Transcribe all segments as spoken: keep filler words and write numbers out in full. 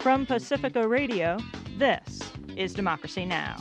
From Pacifica Radio, this is Democracy Now!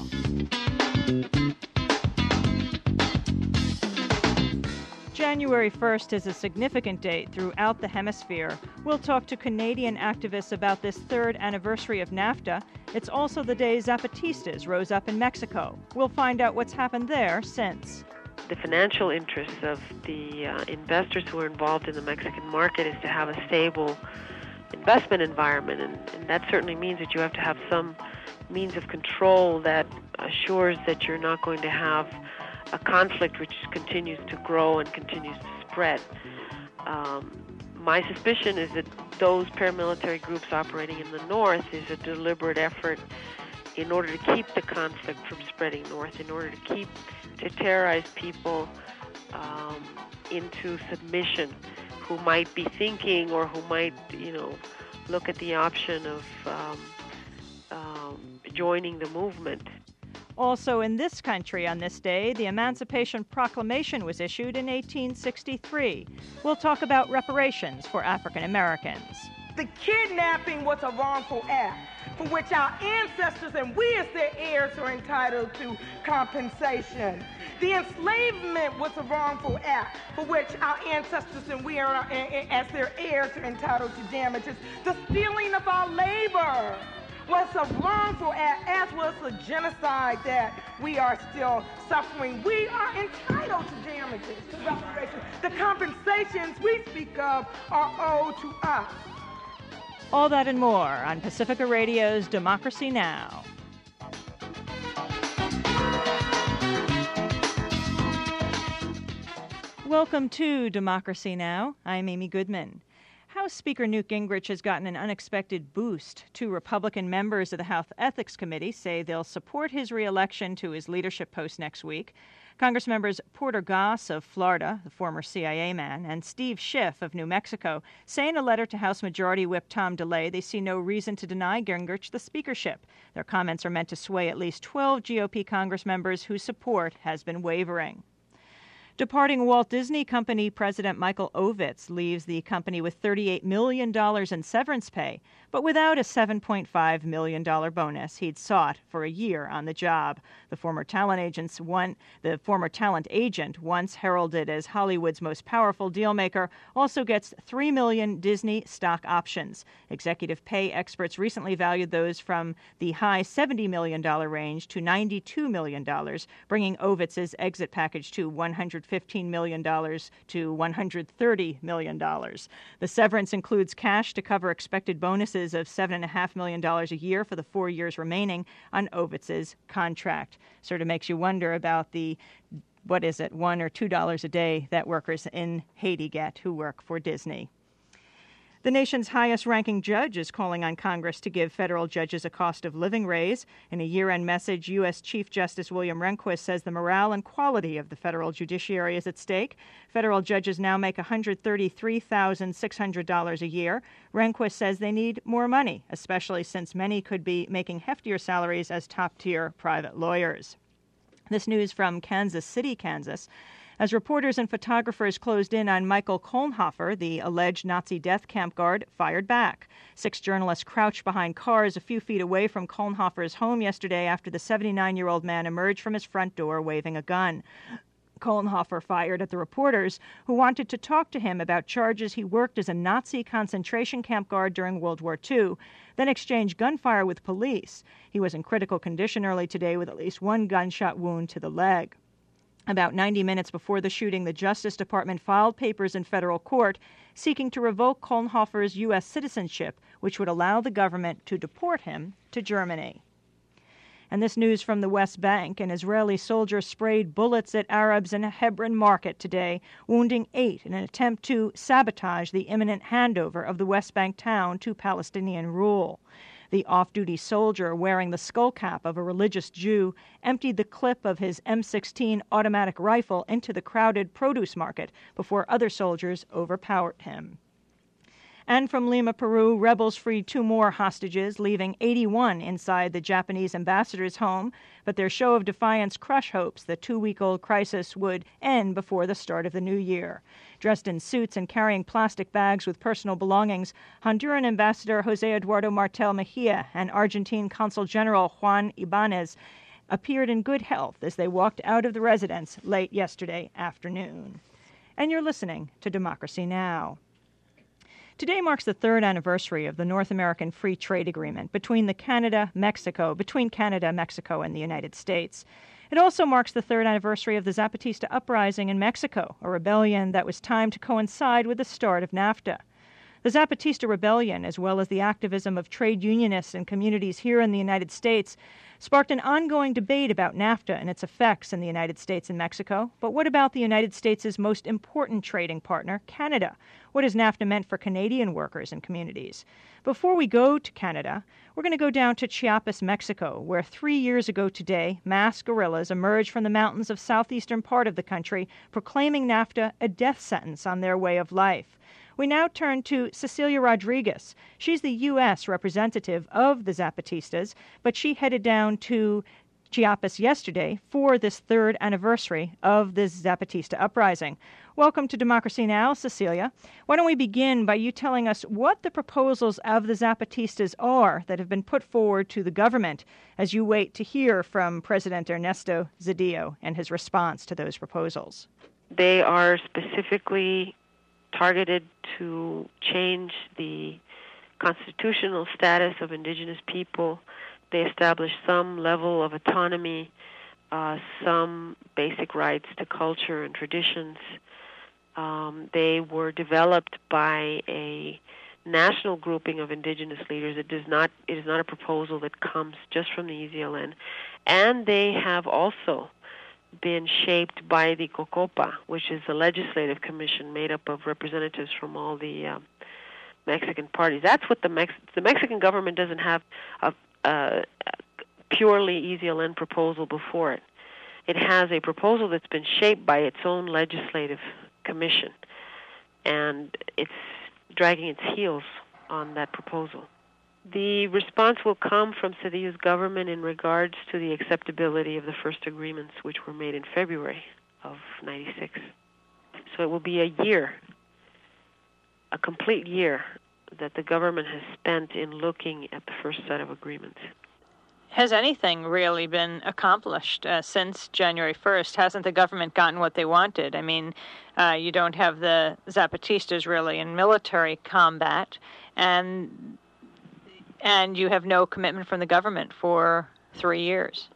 January first is a significant date throughout the hemisphere. We'll talk to Canadian activists about this third anniversary of NAFTA. It's also the day Zapatistas rose up in Mexico. We'll find out what's happened there since. The financial interests of the uh, investors who are involved in the Mexican market is to have a stable investment environment, and, and that certainly means that you have to have some means of control that assures that you're not going to have a conflict which continues to grow and continues to spread. Um, my suspicion is that those paramilitary groups operating in the north is a deliberate effort in order to keep the conflict from spreading north, in order to keep, to terrorize people um, into submission who might be thinking or who might, you know, look at the option of um, um, joining the movement. Also in this country on this day, the Emancipation Proclamation was issued in eighteen sixty-three. We'll talk about reparations for African Americans. The kidnapping was a wrongful act for which our ancestors and we as their heirs are entitled to compensation. The enslavement was a wrongful act for which our ancestors and we are, as their heirs are entitled to damages. The stealing of our labor was a wrongful act, as was the genocide that we are still suffering. We are entitled to damages, to reparations. The compensations we speak of are owed to us. All that and more on Pacifica Radio's Democracy Now! Welcome to Democracy Now! I'm Amy Goodman. House Speaker Newt Gingrich has gotten an unexpected boost. Two Republican members of the House Ethics Committee say they'll support his reelection to his leadership post next week. Congressmembers Porter Goss of Florida, the former C I A man, and Steve Schiff of New Mexico say in a letter to House Majority Whip Tom DeLay they see no reason to deny Gingrich the speakership. Their comments are meant to sway at least twelve G O P Congress members whose support has been wavering. Departing Walt Disney Company President Michael Ovitz leaves the company with thirty-eight million dollars in severance pay, but without a seven point five million dollars bonus he'd sought for a year on the job. The former talent agents one, the former talent agent, once heralded as Hollywood's most powerful dealmaker, also gets three million Disney stock options. Executive pay experts recently valued those from the high seventy million dollars range to ninety-two million dollars, bringing Ovitz's exit package to one hundred fifteen million dollars to one hundred thirty million dollars. The severance includes cash to cover expected bonuses of seven point five million dollars a year for the four years remaining on Ovitz's contract. Sort of makes you wonder about the, what is it, one or two dollars a day that workers in Haiti get who work for Disney. The nation's highest-ranking judge is calling on Congress to give federal judges a cost-of-living raise. In a year-end message, U S. Chief Justice William Rehnquist says the morale and quality of the federal judiciary is at stake. Federal judges now make one hundred thirty-three thousand six hundred dollars a year. Rehnquist says they need more money, especially since many could be making heftier salaries as top-tier private lawyers. This news from Kansas City, Kansas. As reporters and photographers closed in on Michael Kolnhofer, the alleged Nazi death camp guard fired back. Six journalists crouched behind cars a few feet away from Kolnhofer's home yesterday after the seventy-nine-year-old man emerged from his front door waving a gun. Kolnhofer fired at the reporters who wanted to talk to him about charges he worked as a Nazi concentration camp guard during World War Two, then exchanged gunfire with police. He was in critical condition early today with at least one gunshot wound to the leg. About ninety minutes before the shooting, the Justice Department filed papers in federal court seeking to revoke Kolnhofer's U S citizenship, which would allow the government to deport him to Germany. And this news from the West Bank: an Israeli soldier sprayed bullets at Arabs in a Hebron market today, wounding eight in an attempt to sabotage the imminent handover of the West Bank town to Palestinian rule. The off-duty soldier, wearing the skull cap of a religious Jew, emptied the clip of his M sixteen automatic rifle into the crowded produce market before other soldiers overpowered him. And from Lima, Peru, rebels freed two more hostages, leaving eighty-one inside the Japanese ambassador's home. But their show of defiance crushed hopes the two-week-old crisis would end before the start of the new year. Dressed in suits and carrying plastic bags with personal belongings, Honduran Ambassador Jose Eduardo Martel Mejia and Argentine Consul General Juan Ibanez appeared in good health as they walked out of the residence late yesterday afternoon. And you're listening to Democracy Now! Today marks the third anniversary of the North American Free Trade Agreement between the Canada, Mexico, between Canada, Mexico, and the United States. It also marks the third anniversary of the Zapatista uprising in Mexico, a rebellion that was timed to coincide with the start of NAFTA. The Zapatista rebellion, as well as the activism of trade unionists and communities here in the United States, sparked an ongoing debate about NAFTA and its effects in the United States and Mexico. But what about the United States' most important trading partner, Canada? What has NAFTA meant for Canadian workers and communities? Before we go to Canada, we're going to go down to Chiapas, Mexico, where three years ago today, masked guerrillas emerged from the mountains of southeastern part of the country, proclaiming NAFTA a death sentence on their way of life. We now turn to Cecilia Rodriguez. She's the U S representative of the Zapatistas, but she headed down to Chiapas yesterday for this third anniversary of the Zapatista uprising. Welcome to Democracy Now!, Cecilia. Why don't we begin by you telling us what the proposals of the Zapatistas are that have been put forward to the government as you wait to hear from President Ernesto Zedillo and his response to those proposals. They are specifically targeted to change the constitutional status of indigenous people. They establish some level of autonomy, uh, some basic rights to culture and traditions. Um, they were developed by a national grouping of indigenous leaders. It does not. It is not a proposal that comes just from the E Z L N, and they have also been shaped by the COCOPA, which is the legislative commission made up of representatives from all the uh, Mexican parties. That's what the Mex- the Mexican government doesn't have a, a purely E Z L N proposal before it. It has a proposal that's been shaped by its own legislative commission, and it's dragging its heels on that proposal. The response will come from Cedillo's government in regards to the acceptability of the first agreements, which were made in February of ninety-six. So it will be a year, a complete year, that the government has spent in looking at the first set of agreements. Has anything really been accomplished uh, since January first? Hasn't the government gotten what they wanted? I mean, uh, you don't have the Zapatistas really in military combat, and and you have no commitment from the government for three years.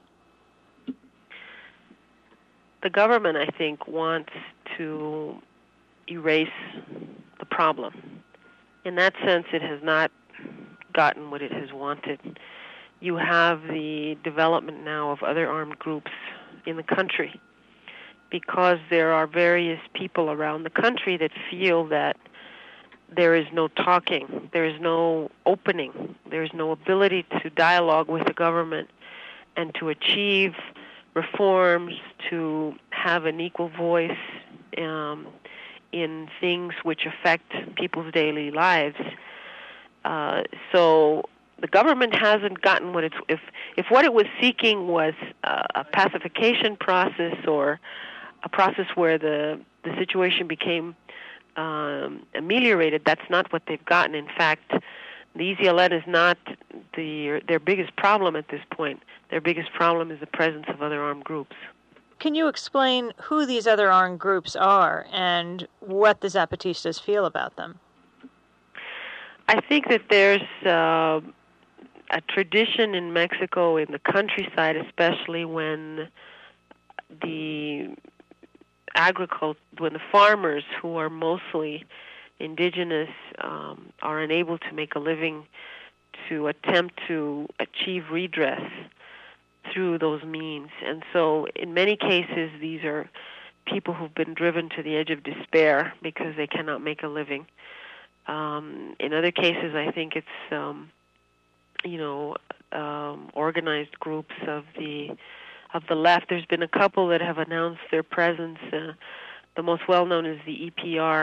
The government, I think, wants to erase the problem. In that sense, it has not gotten what it has wanted. You have the development now of other armed groups in the country because there are various people around the country that feel that there is no talking, there is no opening, there is no ability to dialogue with the government and to achieve reforms, to have an equal voice um, in things which affect people's daily lives. Uh, so the government hasn't gotten what it's, if, if what it was seeking was uh, a pacification process or a process where the, the situation became Um, ameliorated, that's not what they've gotten. In fact, the E Z L N is not the, their biggest problem at this point. Their biggest problem is the presence of other armed groups. Can you explain who these other armed groups are and what the Zapatistas feel about them? I think that there's uh, a tradition in Mexico, in the countryside especially, when the agriculture, when the farmers, who are mostly indigenous, um, are unable to make a living, to attempt to achieve redress through those means. And so in many cases, these are people who've been driven to the edge of despair because they cannot make a living. Um, in other cases, I think it's, um, you know, um, organized groups of the of the left. There's been a couple that have announced their presence. Uh, the most well-known is the E P R,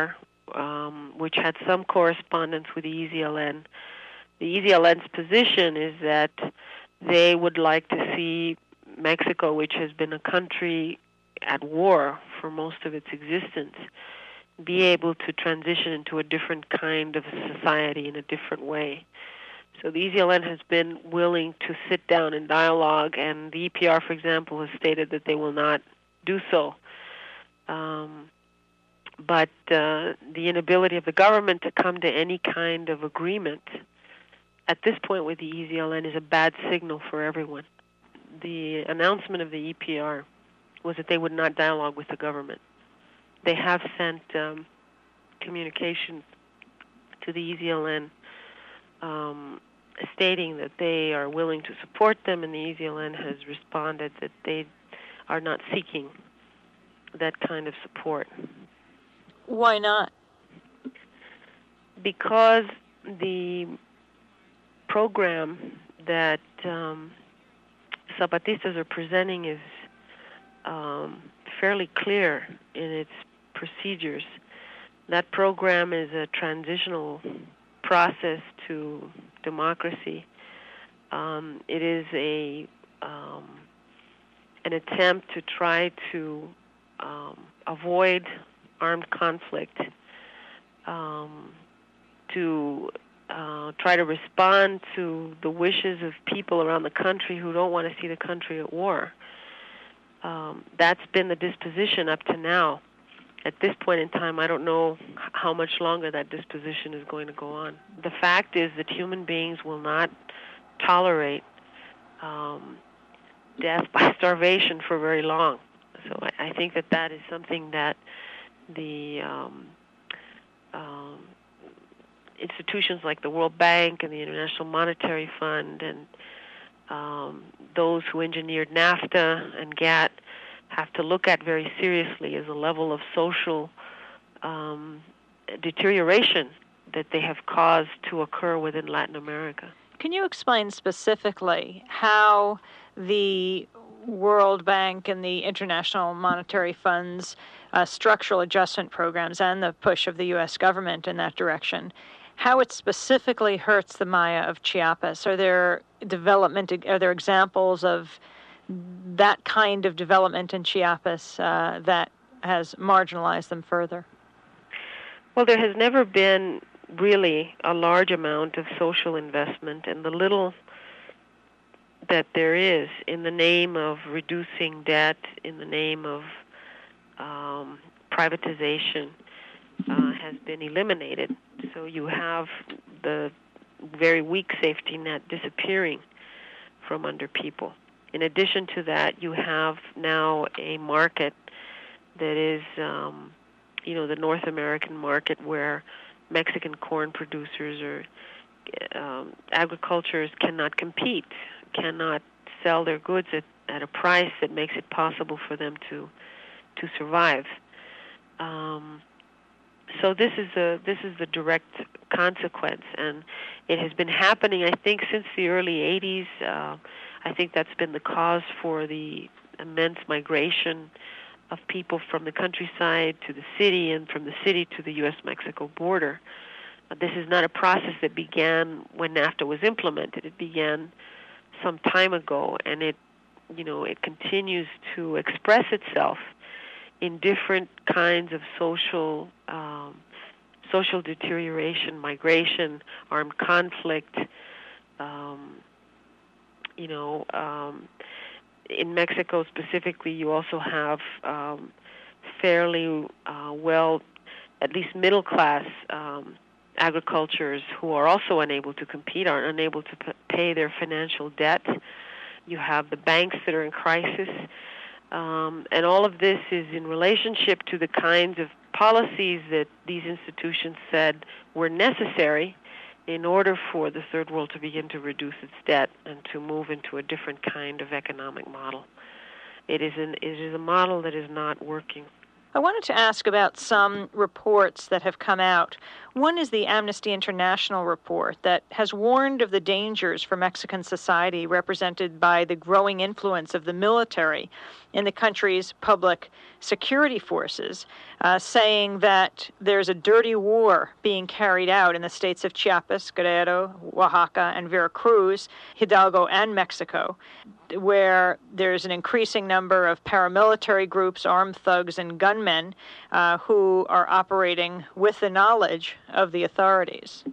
um, which had some correspondence with the E Z L N. The E Z L N's position is that they would like to see Mexico, which has been a country at war for most of its existence, be able to transition into a different kind of society in a different way. So the E Z L N has been willing to sit down and dialogue, and the E P R, for example, has stated that they will not do so. Um, but uh, the inability of the government to come to any kind of agreement at this point with the E Z L N is a bad signal for everyone. The announcement of the E P R was that they would not dialogue with the government. They have sent um, communications to the E Z L N um, stating that they are willing to support them, and the E Z L N has responded that they are not seeking that kind of support. Why not? Because the program that um, Zapatistas are presenting is um, fairly clear in its procedures. That program is a transitional process to democracy. Um, it is a um, an attempt to try to um, avoid armed conflict, um, to uh, try to respond to the wishes of people around the country who don't want to see the country at war. Um, that's been the disposition up to now. At this point in time, I don't know how much longer that disposition is going to go on. The fact is that human beings will not tolerate um, death by starvation for very long. So I, I think that that is something that the um, um, institutions like the World Bank and the International Monetary Fund and um, those who engineered NAFTA and GATT have to look at very seriously as a level of social um, deterioration that they have caused to occur within Latin America. Can you explain specifically how the World Bank and the International Monetary Fund's uh, structural adjustment programs and the push of the U S government in that direction, how it specifically hurts the Maya of Chiapas? Are there development? Are there examples of that kind of development in Chiapas uh, that has marginalized them further? Well, there has never been really a large amount of social investment, and the little that there is in the name of reducing debt, in the name of um, privatization, uh, has been eliminated. So you have the very weak safety net disappearing from under people. In addition to that, you have now a market that is, um, you know, the North American market where Mexican corn producers or um, agriculturists cannot compete, cannot sell their goods at, at a price that makes it possible for them to to survive. Um, so this is a this is the direct consequence, and it has been happening, I think, since the early eighties. Uh, I think that's been the cause for the immense migration of people from the countryside to the city and from the city to the U S Mexico border. Uh, this is not a process that began when NAFTA was implemented. It began some time ago, and it, you know, it continues to express itself in different kinds of social um, social deterioration, migration, armed conflict. Um, you know, um, in Mexico specifically, you also have um, fairly uh, well, at least middle-class um, agricultures who are also unable to compete, are unable to p- pay their financial debt. You have the banks that are in crisis. Um, and all of this is in relationship to the kinds of policies that these institutions said were necessary in order for the Third World to begin to reduce its debt and to move into a different kind of economic model. It is an it is a model that is not working. I wanted to ask about some reports that have come out. One is the Amnesty International report that has warned of the dangers for Mexican society represented by the growing influence of the military in the country's public security forces, uh, saying that there's a dirty war being carried out in the states of Chiapas, Guerrero, Oaxaca, and Veracruz, Hidalgo, and Mexico, where there's an increasing number of paramilitary groups, armed thugs, and gunmen uh, who are operating with the knowledge of the authorities.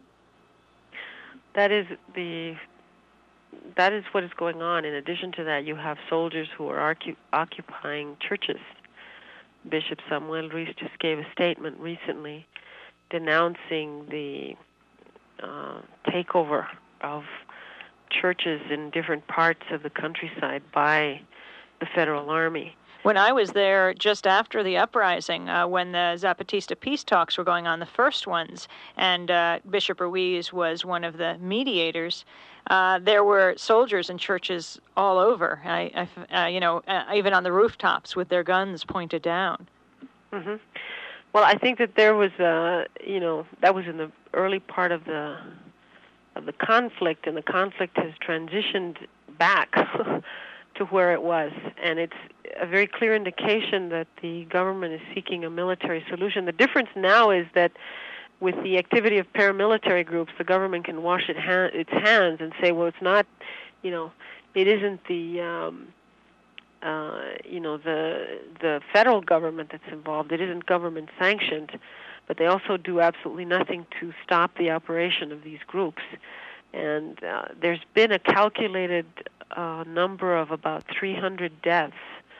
That is the that is what is going on. In addition to that, you have soldiers who are arcu- occupying churches. Bishop Samuel Ruiz just gave a statement recently denouncing the uh, takeover of churches in different parts of the countryside by the federal army. When I was there just after the uprising, uh, when the Zapatista peace talks were going on, the first ones, and uh, Bishop Ruiz was one of the mediators, uh, there were soldiers in churches all over, I, I, uh, you know, uh, even on the rooftops with their guns pointed down. Mm-hmm. Well, I think that there was, uh, you know, that was in the early part of the of the conflict, and the conflict has transitioned back to where it was, and it's a very clear indication that the government is seeking a military solution. The difference now is that with the activity of paramilitary groups, the government can wash it ha- its hands and say, well, it's not, you know, it isn't the, um, uh, you know, the the federal government that's involved. It isn't government sanctioned, but they also do absolutely nothing to stop the operation of these groups. And uh, there's been a calculated uh, number of about three hundred deaths,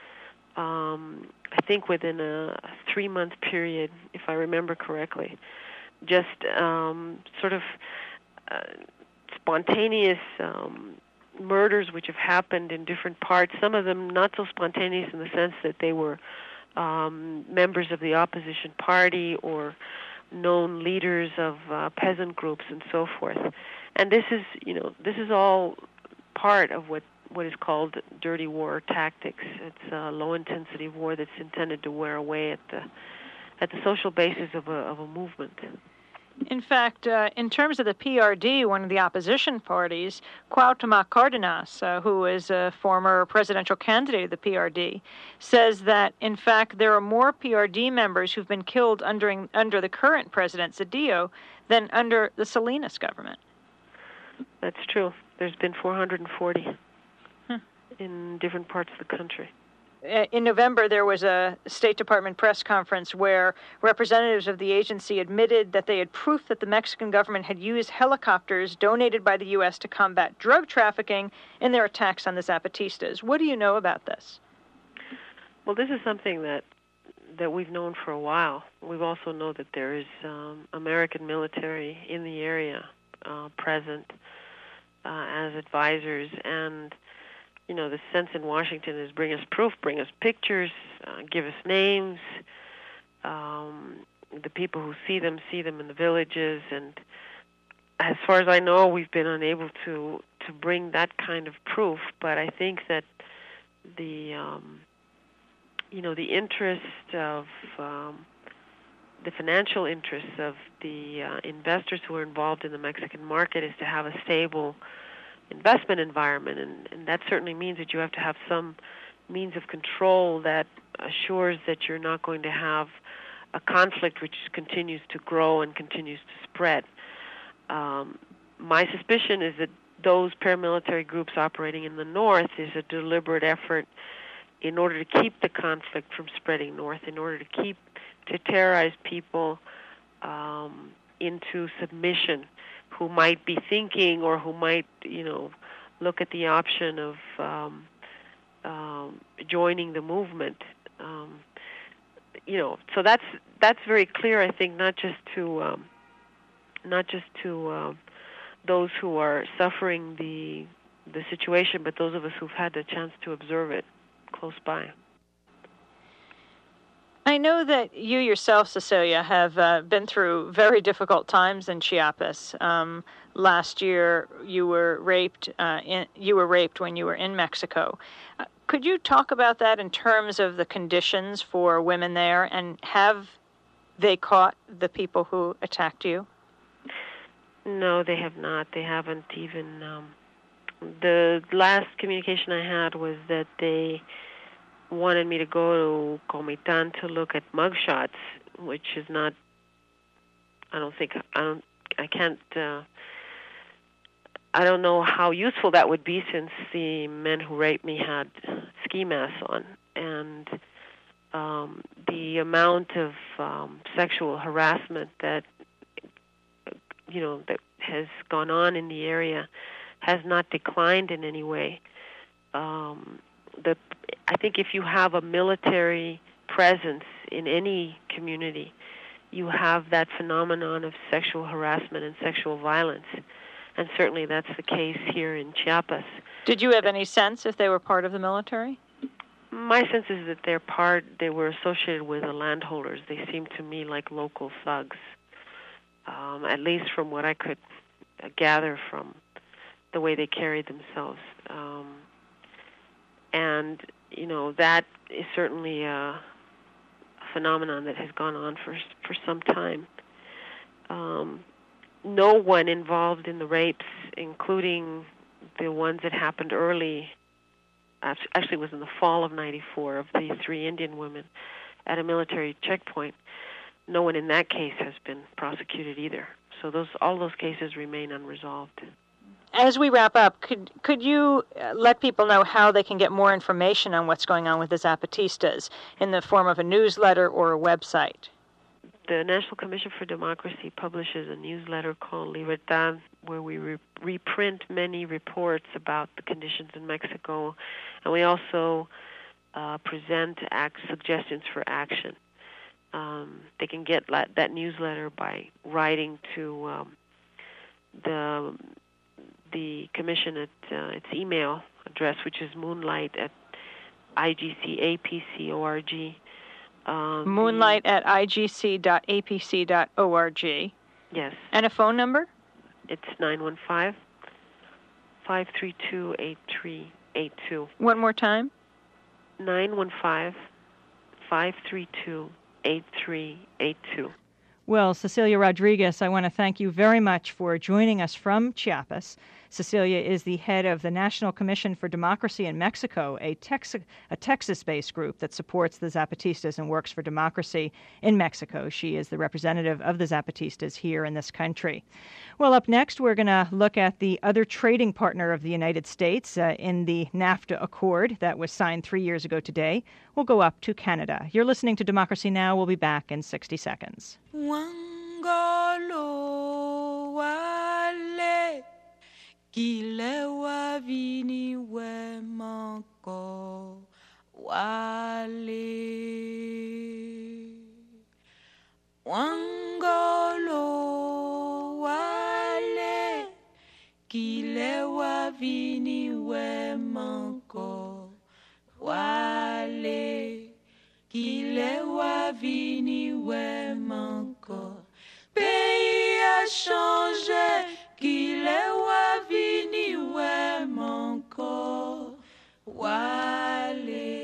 um, I think within a three-month period, if I remember correctly. Just um, sort of uh, spontaneous um, murders which have happened in different parts, some of them not so spontaneous in the sense that they were um, members of the opposition party or known leaders of uh, peasant groups and so forth. And this is, you know, this is all part of what, what is called dirty war tactics. It's a low-intensity war that's intended to wear away at the at the social basis of a of a movement. In fact, uh, in terms of the P R D, one of the opposition parties, Cuauhtémoc Cárdenas, uh, who is a former presidential candidate of the P R D, says that, in fact, there are more P R D members who've been killed under, under the current president, Zedillo, than under the Salinas government. That's true. There's been four hundred forty hmm. in different parts of the country. In November, there was a State Department press conference where representatives of the agency admitted that they had proof that the Mexican government had used helicopters donated by the U S to combat drug trafficking in their attacks on the Zapatistas. What do you know about this? Well, this is something that that we've known for a while. We also know that there is um, American military in the area uh, present uh, as advisors, and you know, the sense in Washington is bring us proof, bring us pictures, uh, give us names. Um, the people who see them see them in the villages, and as far as I know, we've been unable to to bring that kind of proof. But I think that the um, you know the interest of um, the financial interests of the uh, investors who are involved in the Mexican market is to have a stable investment environment, and, and that certainly means that you have to have some means of control that assures that you're not going to have a conflict which continues to grow and continues to spread. Um, my suspicion is that those paramilitary groups operating in the north is a deliberate effort in order to keep the conflict from spreading north, in order to keep, to terrorize people um, into submission, who might be thinking or who might, you know, look at the option of um, um, joining the movement. Um, you know, so that's that's very clear, I think, not just to um, not just to uh, those who are suffering the the situation, but those of us who've had the chance to observe it close by. I know that you yourself, Cecilia, have uh, been through very difficult times in Chiapas. Um, last year, you were raped. Uh, in, you were raped when you were in Mexico. Uh, Could you talk about that in terms of the conditions for women there, and have they caught the people who attacked you? No, they have not. They haven't even... Um, the last communication I had was that they wanted me to go to Comitán to look at mugshots, which is not... I don't think... I don't... I can't... Uh, I don't know how useful that would be, since the men who raped me had ski masks on, and um, the amount of um, sexual harassment that you know that has gone on in the area has not declined in any way. Um, the I think if you have a military presence in any community, you have that phenomenon of sexual harassment and sexual violence. And certainly that's the case here in Chiapas. Did you have any sense if they were part of the military? My sense is that they're part, they were associated with the landholders. They seemed to me like local thugs, um, at least from what I could uh, gather from the way they carried themselves. Um, and, you know, that is certainly a phenomenon that has gone on for, for some time. Um, No one involved in the rapes, including the ones that happened early, actually it was in the fall of ninety-four, of the three Indian women at a military checkpoint. No one in that case has been prosecuted either. So those all those cases remain unresolved. As we wrap up, could could you let people know how they can get more information on what's going on with the Zapatistas in the form of a newsletter or a website? The National Commission for Democracy publishes a newsletter called Libertad, where we re- reprint many reports about the conditions in Mexico, and we also uh, present act suggestions for action. Um, they can get la- that newsletter by writing to um, the the commission at uh, its email address, which is moonlight at I G C A P C dot org. Um, Moonlight at I G C dot A P C dot org. Yes. And a phone number? It's nine one five, five three two, eight three eight two. One more time? nine one five, five three two, eight three eight two. Well, Cecilia Rodriguez, I want to thank you very much for joining us from Chiapas. Cecilia is the head of the National Commission for Democracy in Mexico, a, Tex- a Texas-based group that supports the Zapatistas and works for democracy in Mexico. She is the representative of the Zapatistas here in this country. Well, up next, we're going to look at the other trading partner of the United States uh, in the NAFTA Accord that was signed three years ago today. We'll go up to Canada. You're listening to Democracy Now! We'll be back in sixty seconds. Wangolo wale kile wavini wemako wale Wangolo wale kile wavini wemako wale kile wavini wemako pays a changé qu'il est wavini wemako wale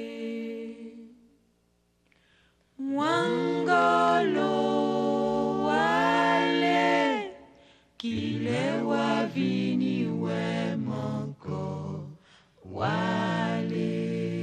Wangolo wale qu'il est wavini wemako wale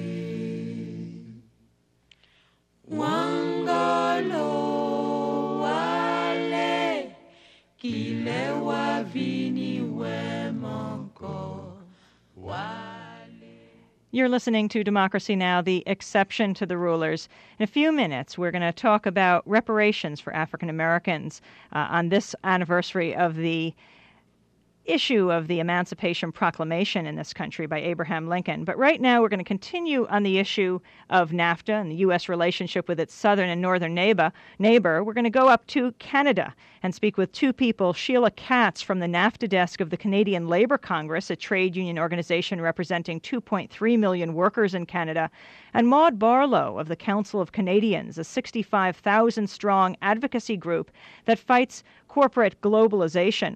Wangolo wale kile wavini wemako wale. You're listening to Democracy Now!, the exception to the rulers. In a few minutes, we're going to talk about reparations for African Americans uh, on this anniversary of the issue of the Emancipation Proclamation in this country by Abraham Lincoln. But right now we're going to continue on the issue of NAFTA and the U S relationship with its southern and northern neighbor. neighbor. We're going to go up to Canada and speak with two people, Sheila Katz from the NAFTA desk of the Canadian Labour Congress, a trade union organization representing two point three million workers in Canada, and Maude Barlow of the Council of Canadians, a sixty-five thousand strong advocacy group that fights corporate globalization.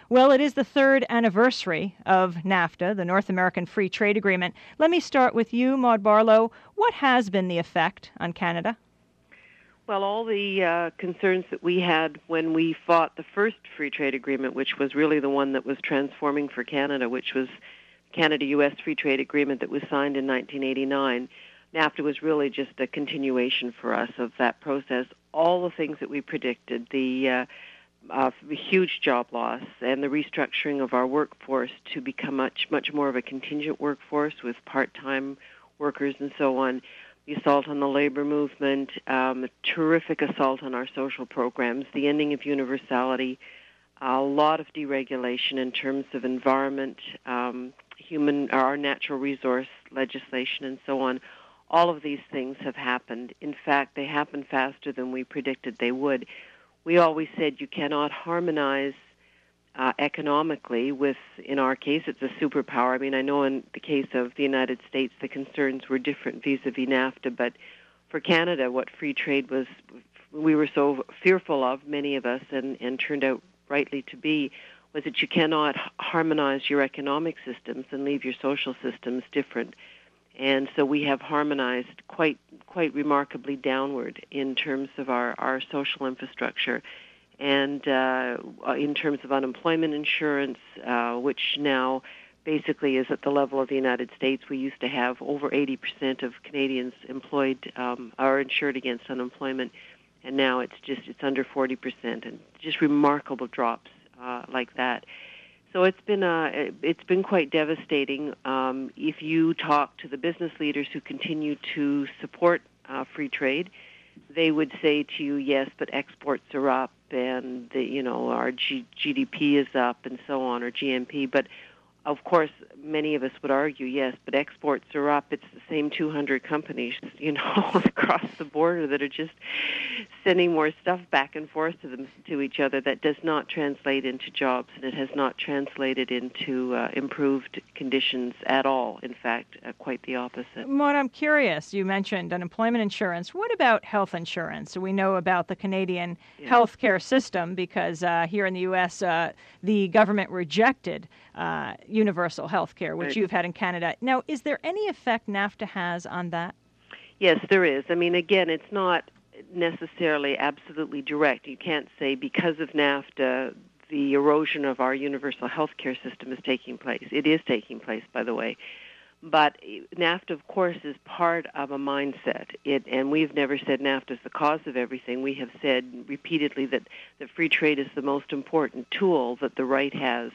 Well, it is the third anniversary of NAFTA, the North American Free Trade Agreement. Let me start with you, Maude Barlow. What has been the effect on Canada? Well, all the uh, concerns that we had when we fought the first free trade agreement, which was really the one that was transforming for Canada, which was Canada-U S Free Trade Agreement that was signed in nineteen eighty-nine. NAFTA was really just a continuation for us of that process. All the things that we predicted, the uh, uh, huge job loss and the restructuring of our workforce to become much, much more of a contingent workforce with part-time workers and so on, the assault on the labor movement, um, a terrific assault on our social programs, the ending of universality, a lot of deregulation in terms of environment, um, human, our natural resource legislation, and so on. All of these things have happened. In fact, they happened faster than we predicted they would. We always said you cannot harmonize uh, economically with, in our case, it's a superpower. I mean, I know in the case of the United States, the concerns were different vis-a-vis NAFTA, but for Canada, what free trade was, we were so fearful of, many of us, and, and turned out rightly to be, was that you cannot harmonize your economic systems and leave your social systems different. And so we have harmonized quite quite remarkably downward in terms of our, our social infrastructure. And uh, in terms of unemployment insurance, uh, which now basically is at the level of the United States, we used to have over eighty percent of Canadians employed um, are insured against unemployment, and now it's just it's under forty percent, and just remarkable drops uh, like that. So it's been uh, it's been quite devastating. Um, if you talk to the business leaders who continue to support uh, free trade, they would say to you, yes, but exports are up, and the, you know our G- GDP is up, and so on, or G N P. But of course, many of us would argue, yes, but exports are up. It's the same two hundred companies, you know, across the border that are just sending more stuff back and forth to them to each other. That does not translate into jobs, and it has not translated into uh, improved conditions at all. In fact, uh, quite the opposite. Maud, I'm curious. You mentioned unemployment insurance. What about health insurance? We know about the Canadian yeah. health care system because uh, here in the U S, uh, the government rejected uh, universal health care, which right. you've had in Canada. Now, is there any effect NAFTA has on that? Yes, there is. I mean, again, it's not necessarily absolutely direct. You can't say because of NAFTA, the erosion of our universal health care system is taking place. It is taking place, by the way. But NAFTA, of course, is part of a mindset. It, and we've never said NAFTA is the cause of everything. We have said repeatedly that, that free trade is the most important tool that the right has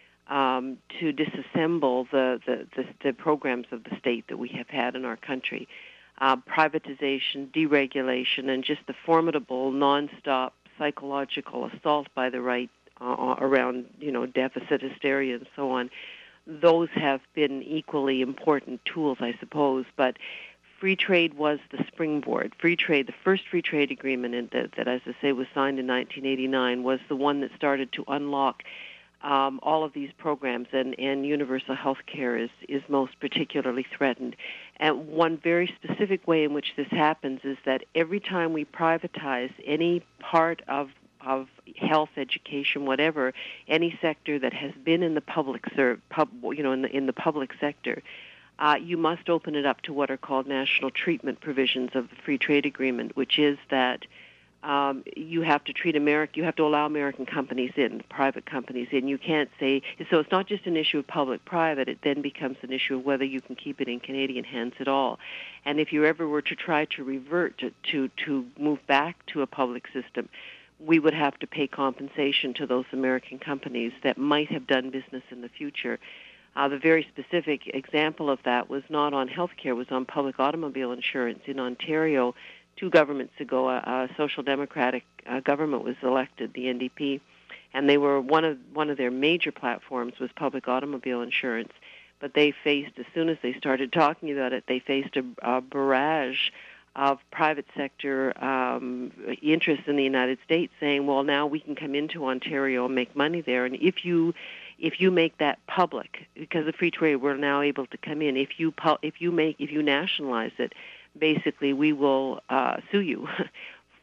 um, to disassemble the, the, the, the programs of the state that we have had in our country. Uh, privatization, deregulation, and just the formidable, nonstop psychological assault by the right uh, around, you know, deficit hysteria and so on. Those have been equally important tools, I suppose, but free trade was the springboard. Free trade, the first free trade agreement in that, that, as I say, was signed in nineteen eighty-nine, was the one that started to unlock um, all of these programs, and, and universal health care is, is most particularly threatened. And one very specific way in which this happens is that every time we privatize any part of of health, education, whatever, any sector that has been in the public serv, pub, you know, in the in the public sector, uh, you must open it up to what are called national treatment provisions of the Free Trade Agreement, which is that um, you have to treat America, you have to allow American companies in, private companies in. You can't say so. It's not just an issue of public-private. It then becomes an issue of whether you can keep it in Canadian hands at all. And if you ever were to try to revert to to, to move back to a public system, we would have to pay compensation to those American companies that might have done business in the future. Uh, the very specific example of that was not on health care, was on public automobile insurance in Ontario. Two governments ago, a, a social democratic uh, government was elected, the N D P, and they were one of one of their major platforms was public automobile insurance. But they faced, as soon as they started talking about it, they faced a, a barrage of private sector um, interest in the United States, saying, "Well, now we can come into Ontario and make money there, and if you if you make that public, because of free trade, we're now able to come in. If you pu- if you make if you nationalize it, basically we will uh, sue you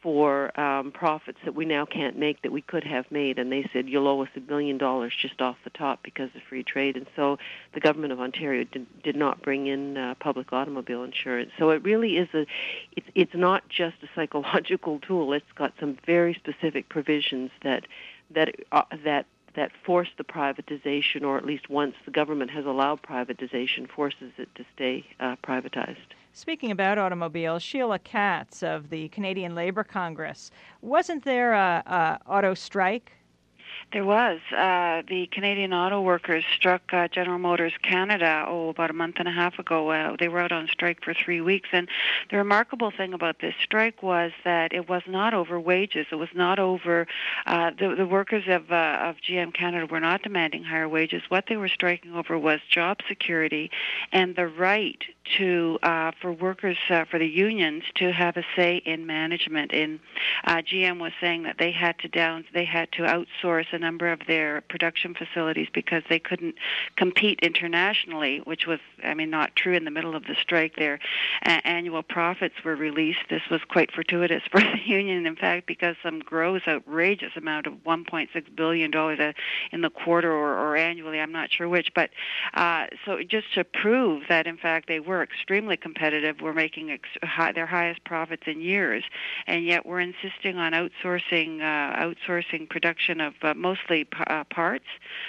for um, profits that we now can't make that we could have made. And they said, you'll owe us a billion dollars just off the top because of free trade. And so the government of Ontario did, did not bring in uh, public automobile insurance. So it really is a, it's, it's not just a psychological tool. It's got some very specific provisions that, that, uh, that, that force the privatization, or at least once the government has allowed privatization, forces it to stay uh, privatized. Speaking about automobiles, Sheila Katz of the Canadian Labour Congress, wasn't there a, a auto strike? There was. Uh, the Canadian Auto Workers struck uh, General Motors Canada, oh, about a month and a half ago. Uh, they were out on strike for three weeks. And the remarkable thing about this strike was that it was not over wages. It was not over, uh, the, the workers of, uh, of G M Canada were not demanding higher wages. What they were striking over was job security and the right to, uh, for workers, uh, for the unions to have a say in management. In uh, G M was saying that they had to down, they had to outsource a number of their production facilities because they couldn't compete internationally, which was, I mean, not true. In the middle of the strike, their uh, annual profits were released. This was quite fortuitous for the union, in fact, because some gross, outrageous amount of one point six billion dollars uh, in the quarter or, or annually, I'm not sure which. But uh, so just to prove that, in fact, they were extremely competitive, were making ex- high, their highest profits in years, and yet we're insisting on outsourcing, uh, outsourcing production of uh, mostly p- uh, parts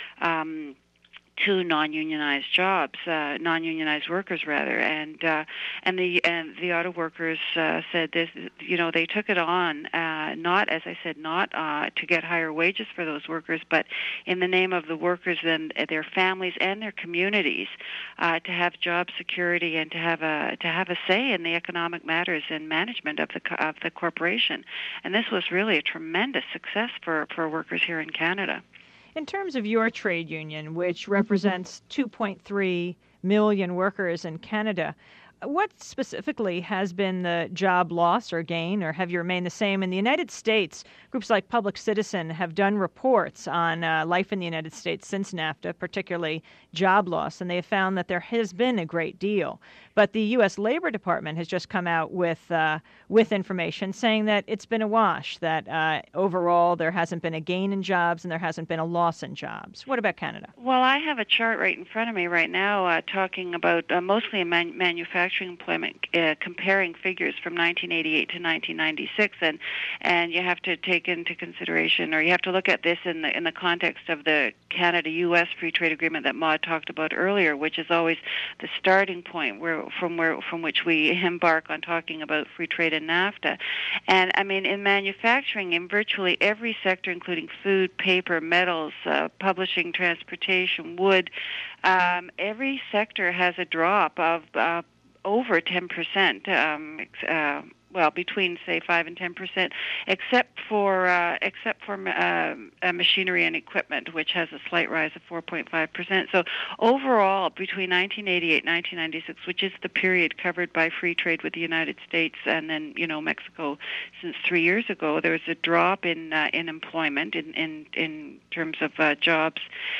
um, to non-unionized jobs, uh, non-unionized workers rather, and uh, and the and the auto workers uh, said this. You know, they took it on, uh, not as I said, not uh, to get higher wages for those workers, but in the name of the workers and their families and their communities, uh, to have job security and to have a to have a say in the economic matters and management of the of the corporation. And this was really a tremendous success for for workers here in Canada. In terms of your trade union, which represents two point three million workers in Canada, what specifically has been the job loss or gain, or have you remained the same? In the United States, groups like Public Citizen have done reports on uh, life in the United States since NAFTA, particularly job loss, and they have found that there has been a great deal. But the U S Labor Department has just come out with uh, with information saying that it's been a wash, that uh, overall there hasn't been a gain in jobs and there hasn't been a loss in jobs. What about Canada? Well, I have a chart right in front of me right now uh, talking about uh, mostly in man- manufacturing employment, uh, comparing figures from nineteen eighty-eight to nineteen ninety-six, and and you have to take into consideration, or you have to look at this in the in the context of the Canada-U S Free Trade Agreement that Maude talked about earlier, which is always the starting point where from where from which we embark on talking about free trade and NAFTA. And I mean, in manufacturing, in virtually every sector, including food, paper, metals, uh, publishing, transportation, wood, um, every sector has a drop of uh, over ten percent. Um, uh, well, between say five and ten percent, except for uh, except for uh, uh, machinery and equipment, which has a slight rise of four point five percent. So overall, between nineteen eighty-eight and nineteen ninety-six, which is the period covered by free trade with the United States and then you know Mexico since three years ago, there was a drop in uh, in employment in in in terms of uh, jobs,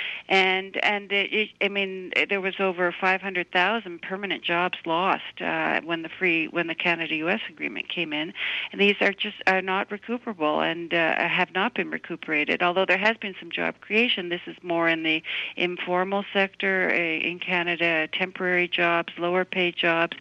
and and it, it, I mean there was over five hundred thousand permanent jobs lost uh, when the free when the Canada-U S agreement came in, and these are just are not recuperable and uh, have not been recuperated. Although there has been some job creation, this is more in the informal sector uh, in Canada, temporary jobs, lower paid jobs,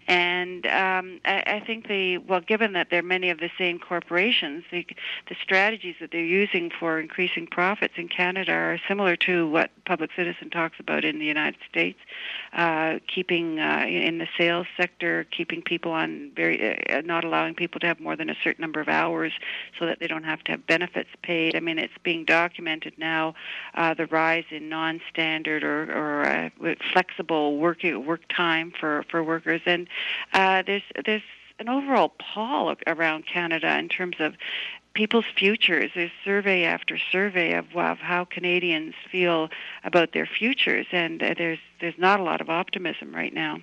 and um, I, I think the well, given that there are many of the same corporations, the, the strategies that they're using for increasing profits in Canada are similar to what Public Citizen talks about in the United States, uh, keeping uh, in the sales sector, keeping people on very uh, not allowing people to have more than a certain number of hours so that they don't have to have benefits paid. I mean, it's being documented now, uh, the rise in non-standard or, or uh, flexible work work time for, for workers. And uh, there's there's an overall pall around Canada in terms of people's futures. There's survey after survey of, of how Canadians feel about their futures, and uh, there's there's not a lot of optimism right now.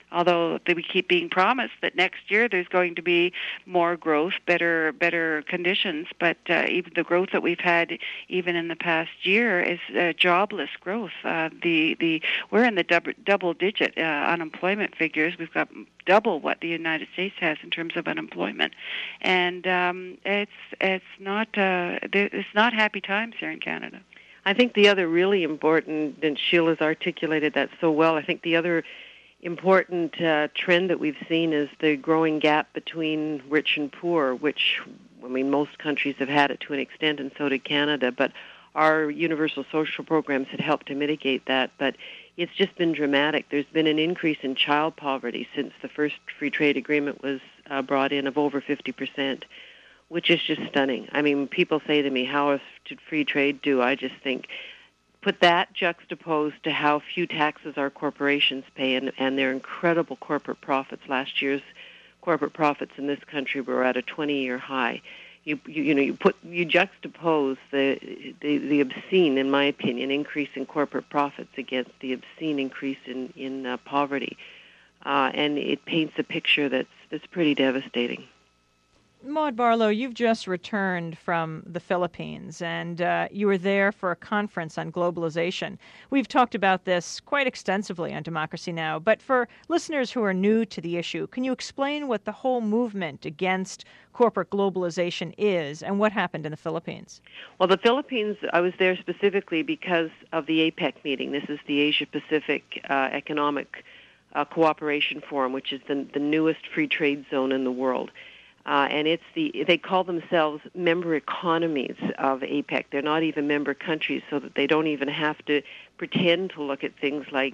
although we keep being promised that next year there's going to be more growth, better better conditions. But uh, even the growth that we've had even in the past year is uh, jobless growth. Uh, the the we're in the double, double digit uh, unemployment figures. We've got double what the United States has in terms of unemployment, and um, it's it's not uh, it's not happy times here in Canada. I think the other really important, and Sheila's articulated that so well, I think the other important uh, trend that we've seen is the growing gap between rich and poor, which, I mean, most countries have had it to an extent, and so did Canada, but our universal social programs had helped to mitigate that, but it's just been dramatic. There's been an increase in child poverty since the first free trade agreement was uh, brought in of over fifty percent. Which is just stunning. I mean, people say to me, how did free trade do? I just think, put that juxtaposed to how few taxes our corporations pay and, and their incredible corporate profits. Last year's corporate profits in this country were at a twenty-year high. You, you, you know, you put you juxtapose the, the the obscene, in my opinion, increase in corporate profits against the obscene increase in in uh, poverty, uh, and it paints a picture that's that's pretty devastating. Maude Barlow, you've just returned from the Philippines, and uh, you were there for a conference on globalization. We've talked about this quite extensively on Democracy Now!, but for listeners who are new to the issue, can you explain what the whole movement against corporate globalization is and what happened in the Philippines? Well, the Philippines, I was there specifically because of the APEC meeting. This is the Asia-Pacific uh, Economic uh, Cooperation Forum, which is the, the newest free trade zone in the world. Uh, and it's the they call themselves member economies of APEC. They're not even member countries, so that they don't even have to pretend to look at things like,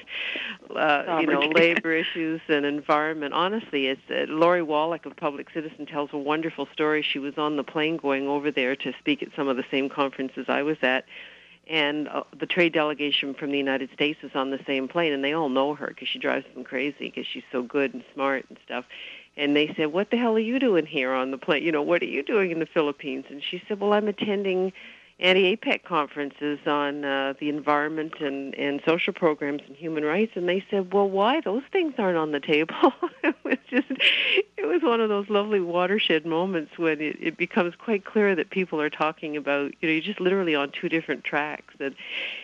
uh, you know, labor issues and environment. Honestly, it's uh, Lori Wallach of Public Citizen tells a wonderful story. She was on the plane going over there to speak at some of the same conferences I was at, and uh, the trade delegation from the United States is on the same plane, and they all know her because she drives them crazy because she's so good and smart and stuff. And they said, what the hell are you doing here on the plane? You know, what are you doing in the Philippines? And she said, well, I'm attending anti-APEC conferences on uh, the environment and, and social programs and human rights. And they said, well, why? Those things aren't on the table. It was just, it was one of those lovely watershed moments when it, it becomes quite clear that people are talking about, you know, you're just literally on two different tracks. And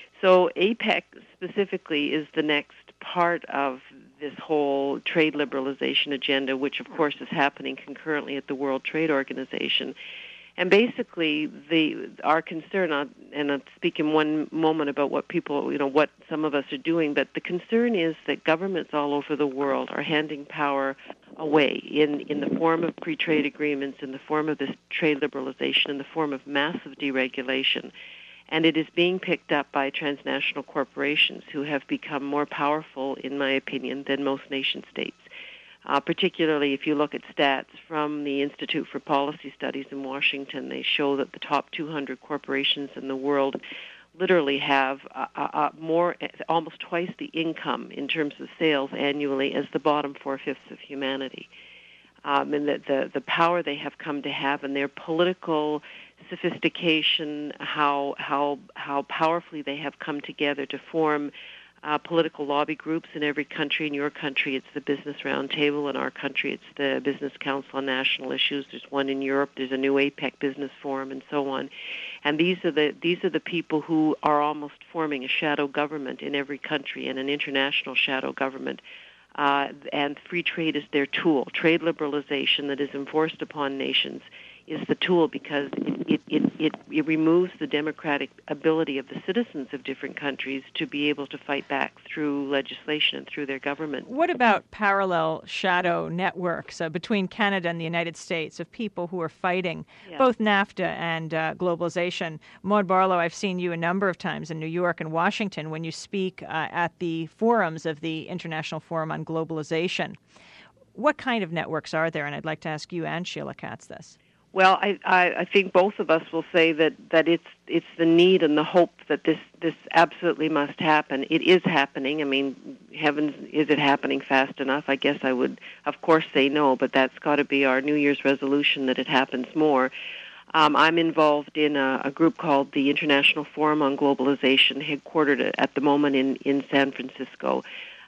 so APEC specifically is the next part of this whole trade liberalization agenda, which of course is happening concurrently at the World Trade Organization. And basically, the our concern, and I'll speak in one moment about what people, you know, what some of us are doing, but the concern is that governments all over the world are handing power away in, in the form of free trade agreements, in the form of this trade liberalization, in the form of massive deregulation. And it is being picked up by transnational corporations who have become more powerful, in my opinion, than most nation states. Uh, particularly if you look at stats from the Institute for Policy Studies in Washington, they show that the top two hundred corporations in the world literally have uh, uh, more, almost twice the income in terms of sales annually as the bottom four-fifths of humanity. Um, and the, the, the power they have come to have and their political sophistication, how how how powerfully they have come together to form uh, political lobby groups in every country. In your country, it's the Business Roundtable. In our country, it's the Business Council on National Issues. There's one in Europe. There's a new APEC Business Forum, and so on. And these are the these are the people who are almost forming a shadow government in every country and an international shadow government. Uh, and free trade is their tool. Trade liberalization that is enforced upon nations is the tool because it, it, it, it removes the democratic ability of the citizens of different countries to be able to fight back through legislation and through their government. What about parallel shadow networks uh, between Canada and the United States of people who are fighting yeah. both NAFTA and uh, globalization? Maude Barlow, I've seen you a number of times in New York and Washington when you speak uh, at the forums of the International Forum on Globalization. What kind of networks are there? And I'd like to ask you and Sheila Katz this. Well, I, I, I think both of us will say that, that it's it's the need and the hope that this, this absolutely must happen. It is happening. I mean, heavens, is it happening fast enough? I guess I would, of course, say no, but that's got to be our New Year's resolution that it happens more. Um, I'm involved in a, a group called the International Forum on Globalization, headquartered at the moment in, in San Francisco.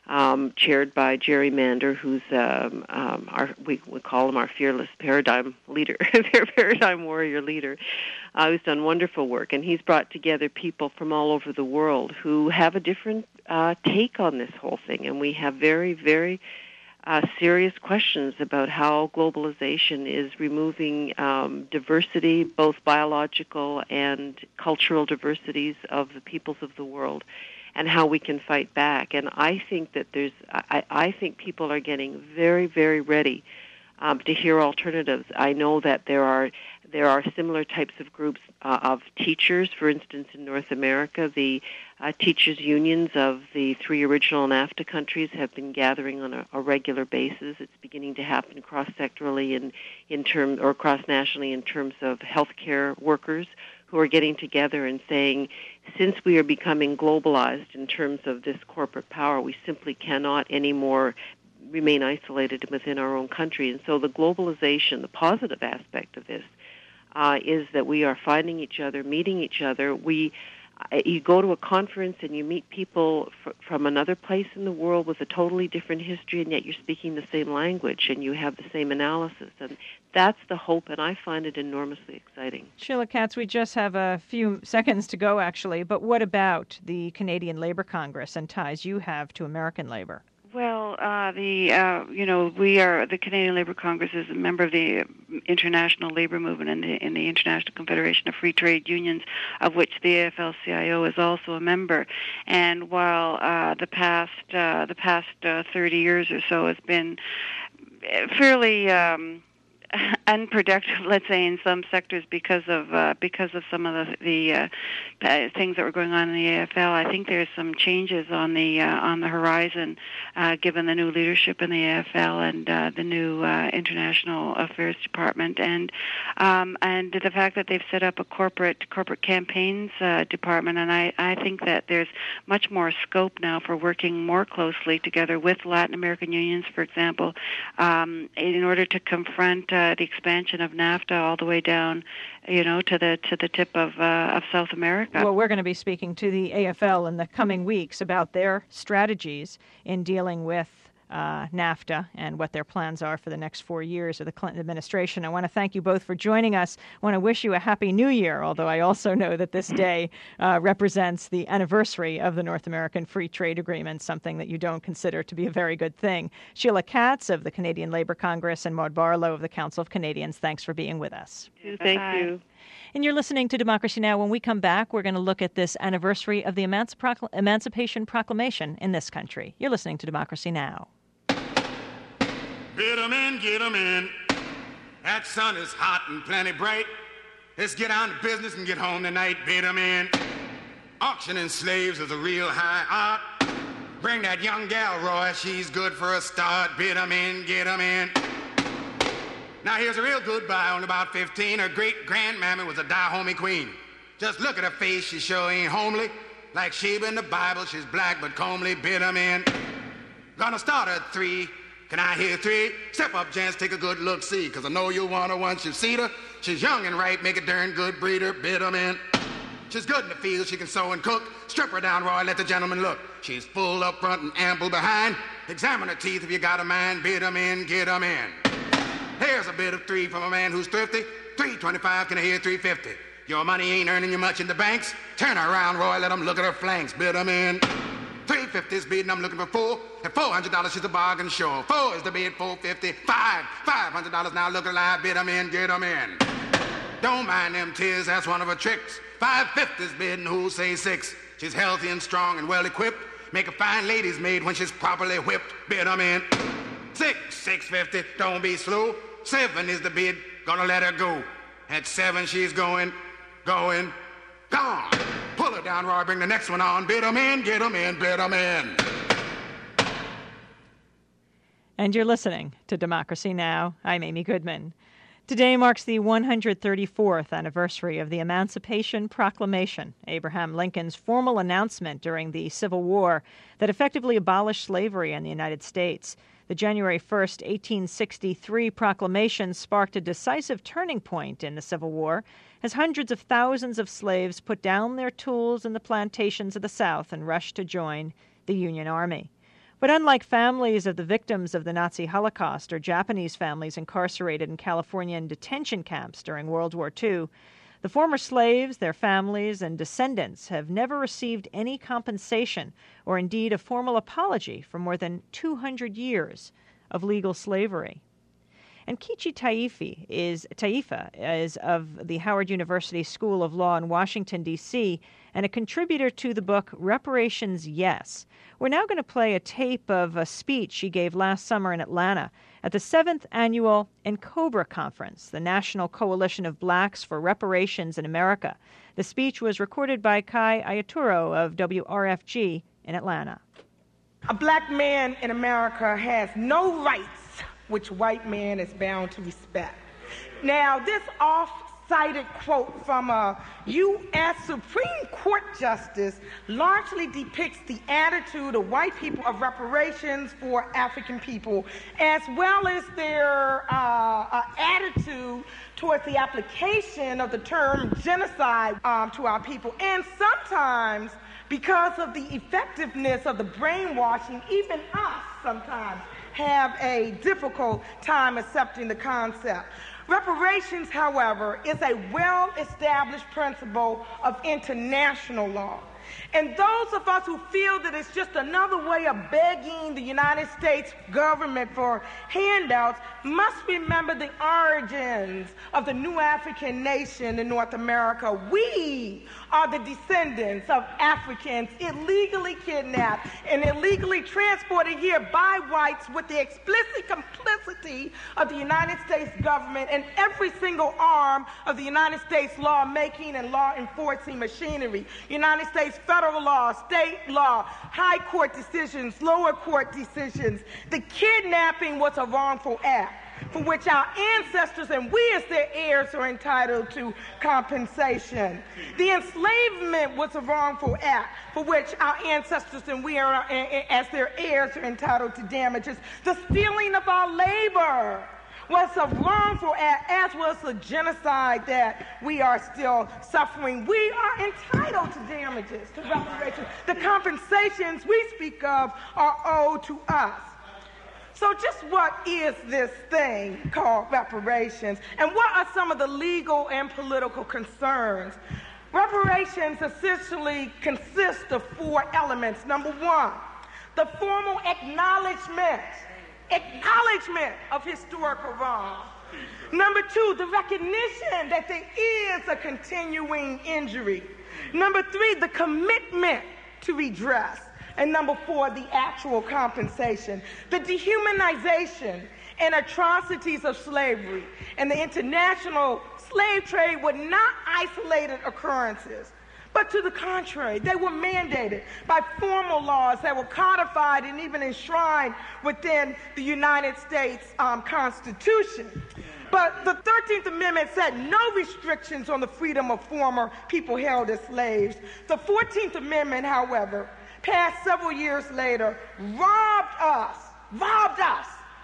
um, chaired by Jerry Mander, who's um, um, our we, we call him our fearless paradigm leader, paradigm warrior leader, uh, who's done wonderful work, and he's brought together people from all over the world who have a different uh, take on this whole thing, and we have very, very uh, serious questions about how globalization is removing um, diversity, both biological and cultural diversities of the peoples of the world, and how we can fight back. And I think that there's, I, I think people are getting very, very ready um, to hear alternatives. I know that there are there are similar types of groups uh, of teachers. For instance, in North America, the uh, teachers' unions of the three original NAFTA countries have been gathering on a, a regular basis. It's beginning to happen cross-sectorally in in term or cross-nationally in terms of healthcare workers, who are getting together and saying, since we are becoming globalized in terms of this corporate power, we simply cannot anymore remain isolated within our own country. And so the globalization, the positive aspect of this, uh, is that we are finding each other, meeting each other. We, you go to a conference and you meet people fr- from another place in the world with a totally different history, and yet you're speaking the same language and you have the same analysis. And that's the hope, and I find it enormously exciting. Sheila Katz, we just have a few seconds to go, actually, but what about the Canadian Labour Congress and ties you have to American labor? Well, uh, the uh, you know we are the Canadian Labour Congress is a member of the International Labour Movement and the, in the International Confederation of Free Trade Unions, of which the A F L C I O is also a member. And while uh, the past uh, the past uh, thirty years or so has been fairly um, unproductive, let's say, in some sectors because of uh, because of some of the, the uh, things that were going on in the A F L. I think there's some changes on the uh, on the horizon, uh, given the new leadership in the A F L and uh, the new uh, International Affairs Department, and um, and the fact that they've set up a corporate corporate campaigns uh, department. And I, I think that there's much more scope now for working more closely together with Latin American unions, for example, um, in order to confront Uh, the expansion of NAFTA all the way down, you know, to the to the tip of uh, of South America. Well, we're going to be speaking to the A F L in the coming weeks about their strategies in dealing with uh, NAFTA and what their plans are for the next four years of the Clinton administration. I want to thank you both for joining us. I want to wish you a happy new year, although I also know that this day uh, represents the anniversary of the North American Free Trade Agreement, something that you don't consider to be a very good thing. Sheila Katz of the Canadian Labour Congress and Maud Barlow of the Council of Canadians, thanks for being with us. Thank you. And you're listening to Democracy Now! When we come back, we're going to look at this anniversary of the Emanci- Procl- Emancipation Proclamation in this country. You're listening to Democracy Now! Get 'em in, get 'em in. That sun is hot and plenty bright. Let's get on to business and get home tonight. Bid 'em in. Auctioning slaves is a real high art. Bring that young gal, Roy. She's good for a start. Bid 'em in, get 'em in. Now here's a real good buy, only about fifteen. Her great-grandmammy was a Dahomey queen. Just look at her face, she sure ain't homely. Like Sheba in the Bible, she's black but comely. Bid 'em in. Gonna start at three. Can I hear three? Step up, gents, take a good look, see, because I know you'll want her once you've seen her. She's young and right, make a darn good breeder. Bid 'em in. She's good in the field, she can sew and cook. Strip her down, Roy, let the gentleman look. She's full up front and ample behind. Examine her teeth if you got a mind. Bid 'em in, get 'em in. Here's a bid of three from a man who's thrifty. three twenty-five, can I hear three fifty? Your money ain't earning you much in the banks. Turn her around, Roy, let 'em look at her flanks. Bid 'em in. three fifty is bidding, I'm looking for four. At four hundred dollars, she's a bargain sure. Four is the bid, four fifty. Five, five hundred dollars now, look alive, bid 'em in, get 'em in. Don't mind them tears, that's one of her tricks. five fifty is bidding, who'll say six? She's healthy and strong and well equipped. Make a fine lady's maid when she's properly whipped. Bid 'em in. Six, six fifty, don't be slow. Seven is the bid, gonna let her go. At seven, she's going, going, gone. Pull her down, Roy, bring the next one on. Bid 'em in, get 'em in, bid 'em in. And you're listening to Democracy Now! I'm Amy Goodman. Today marks the one hundred thirty-fourth anniversary of the Emancipation Proclamation, Abraham Lincoln's formal announcement during the Civil War that effectively abolished slavery in the United States. The January first, eighteen sixty-three proclamation sparked a decisive turning point in the Civil War as hundreds of thousands of slaves put down their tools in the plantations of the South and rushed to join the Union Army. But unlike families of the victims of the Nazi Holocaust or Japanese families incarcerated in Californian detention camps during World War Two, the former slaves, their families, and descendants have never received any compensation or indeed a formal apology for more than two hundred years of legal slavery. And Kichi Taifi is, Taifa is of the Howard University School of Law in Washington, D C, and a contributor to the book Reparations Yes. We're now going to play a tape of a speech she gave last summer in Atlanta at the seventh Annual NCOBRA Conference, the National Coalition of Blacks for Reparations in America. The speech was recorded by Kai Ayaturo of W R F G in Atlanta. A black man in America has no rights which white man is bound to respect. Now, this oft-cited quote from a U S Supreme Court justice largely depicts the attitude of white people of reparations for African people, as well as their uh, uh, attitude towards the application of the term genocide um, to our people. And sometimes, because of the effectiveness of the brainwashing, even us sometimes have a difficult time accepting the concept. Reparations, however, is a well-established principle of international law. And those of us who feel that it's just another way of begging the United States government for handouts must remember the origins of the new African nation in North America. We are the descendants of Africans illegally kidnapped and illegally transported here by whites with the explicit complicity of the United States government and every single arm of the United States lawmaking and law enforcing machinery. United States federal law, state law, high court decisions, lower court decisions. The kidnapping was a wrongful act for which our ancestors and we as their heirs are entitled to compensation. The enslavement was a wrongful act for which our ancestors and we are, as their heirs are entitled to damages. The stealing of our labor was a wrongful act, as was the genocide that we are still suffering. We are entitled to damages, to reparations. The compensations we speak of are owed to us. So just what is this thing called reparations? And what are some of the legal and political concerns? Reparations essentially consist of four elements. Number one, the formal acknowledgement Acknowledgement of historical wrong. Number two, the recognition that there is a continuing injury. Number three, the commitment to redress. And number four, the actual compensation. The dehumanization and atrocities of slavery and the international slave trade were not isolated occurrences, but to the contrary, they were mandated by formal laws that were codified and even enshrined within the United States um, Constitution. But the thirteenth Amendment set no restrictions on the freedom of former people held as slaves. The fourteenth Amendment, however, passed several years later, robbed us, robbed us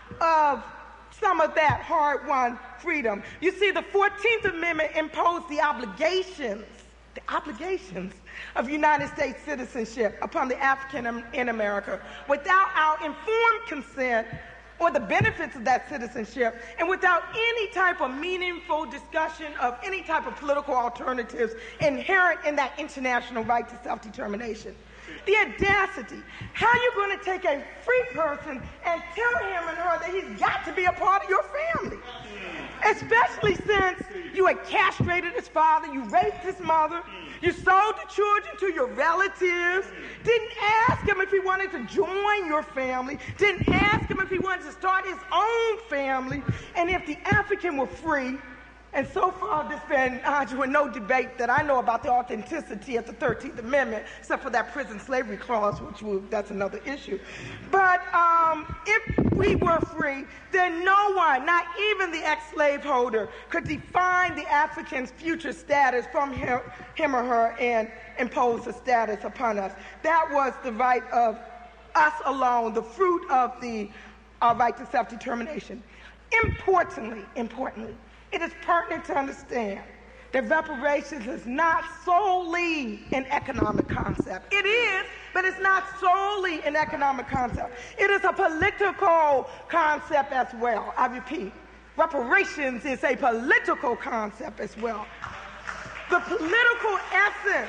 of some of that hard-won freedom. You see, the fourteenth Amendment imposed the obligations the obligations of United States citizenship upon the African in America without our informed consent or the benefits of that citizenship and without any type of meaningful discussion of any type of political alternatives inherent in that international right to self-determination. The audacity. How are you going to take a free person and tell him and her that he's got to be a part of your family? Especially since you had castrated his father, you raped his mother, you sold the children to your relatives, didn't ask him if he wanted to join your family, didn't ask him if he wanted to start his own family, and if the African were free. And so far, there's been uh, no debate that I know about the authenticity of the thirteenth Amendment, except for that prison slavery clause, which will, that's another issue. But um, if we were free, then no one, not even the ex-slaveholder, could define the African's future status from him, him or her and impose a status upon us. That was the right of us alone, the fruit of the uh, right to self-determination. Importantly, importantly, it is pertinent to understand that reparations is not solely an economic concept. It is, But it's not solely an economic concept. It is a political concept as well. I repeat, reparations is a political concept as well. The political essence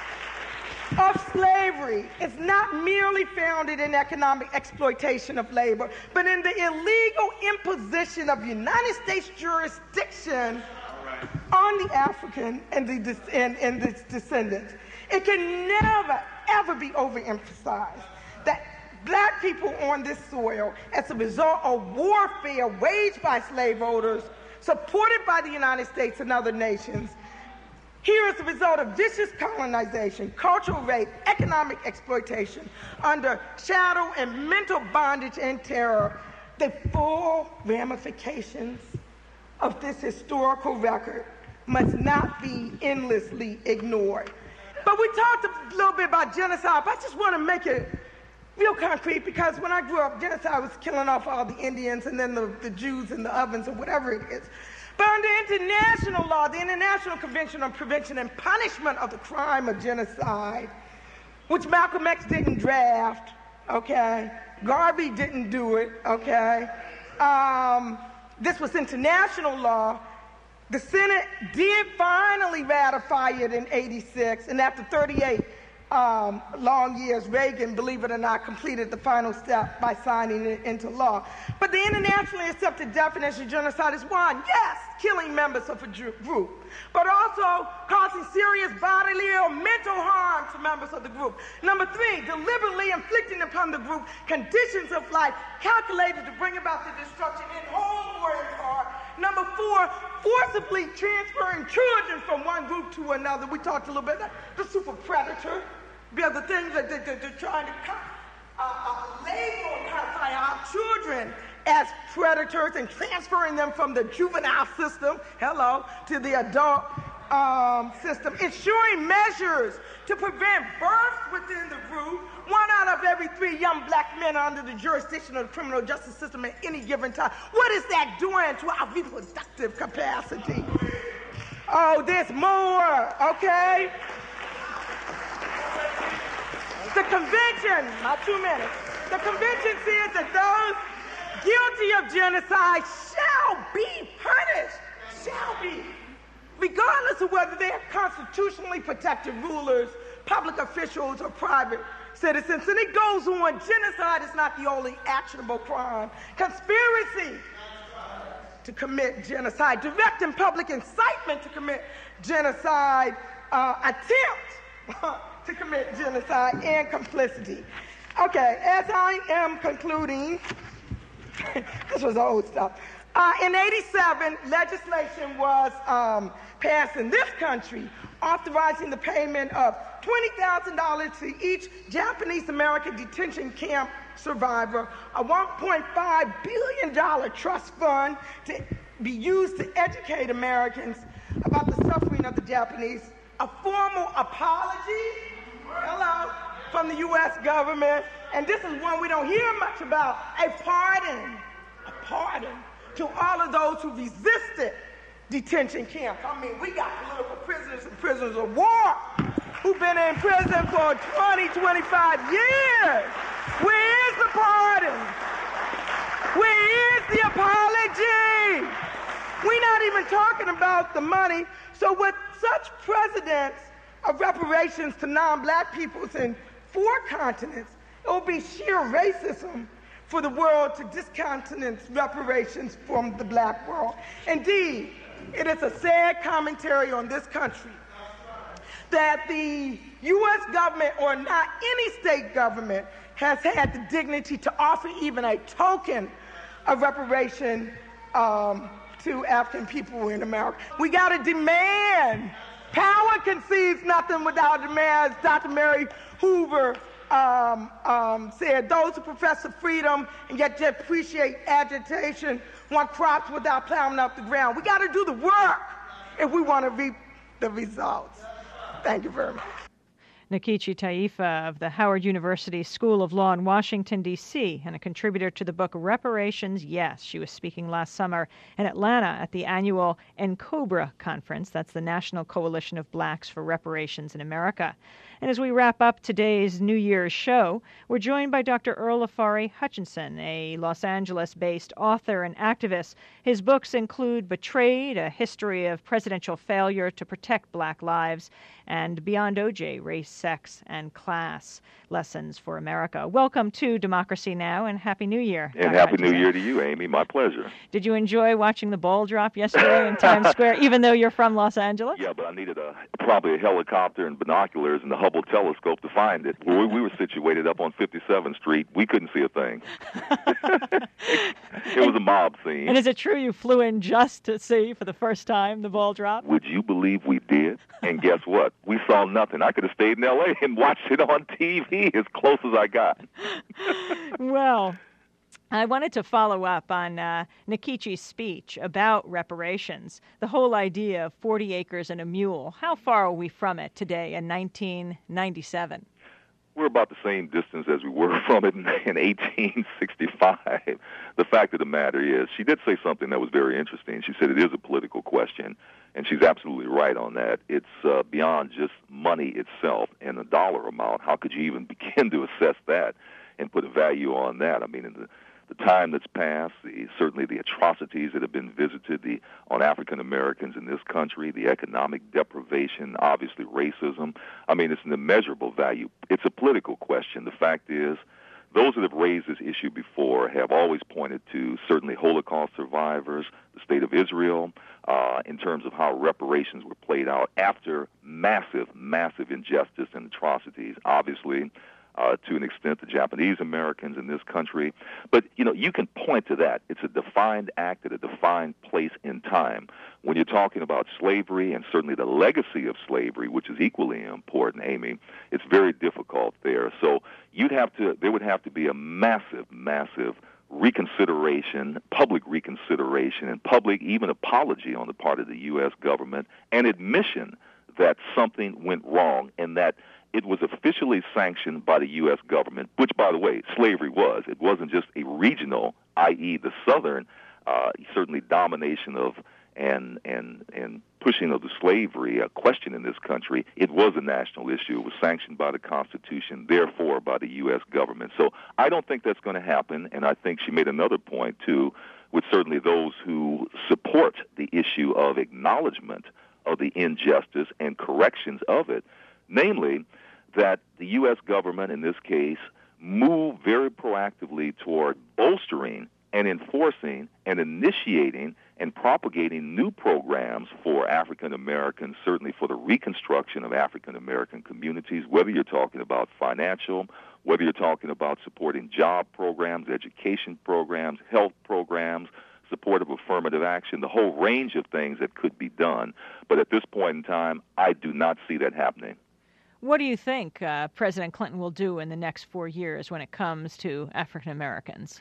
of slavery is not merely founded in economic exploitation of labor, but in the illegal imposition of United States jurisdiction on the African and, the, and, and its descendants. It can never, ever be overemphasized that black people on this soil, as a result of warfare waged by slaveholders, supported by the United States and other nations, here is the result of vicious colonization, cultural rape, economic exploitation, under shadow and mental bondage and terror. The full ramifications of this historical record must not be endlessly ignored. But we talked a little bit about genocide, but I just want to make it real concrete, because when I grew up, genocide was killing off all the Indians and then the, the Jews in the ovens or whatever it is. But under international law, the International Convention on Prevention and Punishment of the Crime of Genocide, which Malcolm X didn't draft, okay? Garvey didn't do it, okay? Um, this was international law. The Senate did finally ratify it in eighty-six, and after thirty-eight um, long years, Reagan, believe it or not, completed the final step by signing it into law. But the internationally accepted definition of genocide is one, yes, killing members of a group, but also causing serious bodily or mental harm to members of the group. Number three, deliberately inflicting upon the group conditions of life calculated to bring about the destruction in whole or in part. Number four, forcibly transferring children from one group to another. We talked a little bit about the super predator. The other things that they're, they're trying to uh, uh, label and classify our children as predators and transferring them from the juvenile system, hello, to the adult um, system. Ensuring measures to prevent births within the group. One out of every three young black men are under the jurisdiction of the criminal justice system at any given time. What is that doing to our reproductive capacity? Oh, there's more, okay? The convention, my two minutes, the convention says that those guilty of genocide shall be punished, shall be, regardless of whether they are constitutionally protected rulers, public officials, or private citizens. And it goes on, genocide is not the only actionable crime. Conspiracy to commit genocide, direct and public incitement to commit genocide, uh, attempt to commit genocide, and complicity. Okay, as I am concluding, this was old stuff. Uh, in eighty-seven, legislation was um, passed in this country authorizing the payment of twenty thousand dollars to each Japanese American detention camp survivor, a one point five billion dollars trust fund to be used to educate Americans about the suffering of the Japanese, a formal apology, hello, from the U S government, and this is one we don't hear much about, a pardon, a pardon to all of those who resisted detention camps. I mean, we got political prisoners and prisoners of war who've been in prison for twenty, twenty-five years. Where is the pardon? Where is the apology? We're not even talking about the money. So with such precedents of reparations to non-black peoples in four continents, it will be sheer racism for the world to discountenance reparations from the black world. Indeed, it is a sad commentary on this country that the U S government, or not any state government, has had the dignity to offer even a token of reparation um, to African people in America. We got to demand. Power concedes nothing without demands. Doctor Mary Hoover um, um, said, those who profess of freedom and yet just appreciate agitation want crops without plowing up the ground. We got to do the work if we want to reap the results. Thank you very much. Nkechi Taifa of the Howard University School of Law in Washington, D C, and a contributor to the book Reparations, Yes. She was speaking last summer in Atlanta at the annual NCOBRA conference. That's the National Coalition of Blacks for Reparations in America. And as we wrap up today's New Year's show, we're joined by Doctor Earl Afari Hutchinson, a Los Angeles-based author and activist. His books include Betrayed, A History of Presidential Failure to Protect Black Lives, and Beyond O J, Race, Sex, and Class, Lessons for America. Welcome to Democracy Now! And Happy New Year. And Doctor Happy Hutchinson. New Year to you, Amy. My pleasure. Did you enjoy watching the ball drop yesterday in Times Square, even though you're from Los Angeles? Yeah, but I needed a probably a helicopter and binoculars and the Hubble telescope to find it. We, we were situated up on fifty-seventh Street. We couldn't see a thing. It was a mob scene. And is it true you flew in just to see for the first time the ball drop? Would you believe we did? And guess what? We saw nothing. I could have stayed in L A and watched it on T V as close as I got. Well, I wanted to follow up on uh, Nkichi's speech about reparations, the whole idea of forty acres and a mule. How far are we from it today in nineteen ninety-seven? We're about the same distance as we were from it in eighteen sixty-five. The fact of the matter is, she did say something that was very interesting. She said it is a political question, and she's absolutely right on that. It's uh, beyond just money itself and a dollar amount. How could you even begin to assess that and put a value on that? I mean, in the The time that's passed, the, certainly the atrocities that have been visited the, on African Americans in this country, the economic deprivation, obviously racism. I mean, it's an immeasurable value. It's a political question. The fact is, those that have raised this issue before have always pointed to certainly Holocaust survivors, the state of Israel, uh, in terms of how reparations were played out after massive, massive injustice and atrocities. Obviously, Uh, to an extent, the Japanese Americans in this country. But, you know, you can point to that. It's a defined act at a defined place in time. When you're talking about slavery and certainly the legacy of slavery, which is equally important, Amy, it's very difficult there. So you'd have to, there would have to be a massive, massive reconsideration, public reconsideration, and public even apology on the part of the U S government, and admission that something went wrong and that it was officially sanctioned by the U S government, which, by the way, slavery was. It wasn't just a regional, that is the southern, uh, certainly domination of and and and pushing of the slavery a question in this country. It was a national issue. It was sanctioned by the Constitution, therefore by the U S government. So I don't think that's going to happen, and I think she made another point, too, with certainly those who support the issue of acknowledgement of the injustice and corrections of it, namely that the U S government, in this case, moved very proactively toward bolstering and enforcing and initiating and propagating new programs for African Americans, certainly for the reconstruction of African American communities, whether you're talking about financial, whether you're talking about supporting job programs, education programs, health programs, support of affirmative action, the whole range of things that could be done. But at this point in time, I do not see that happening. What do you think uh, President Clinton will do in the next four years when it comes to African Americans?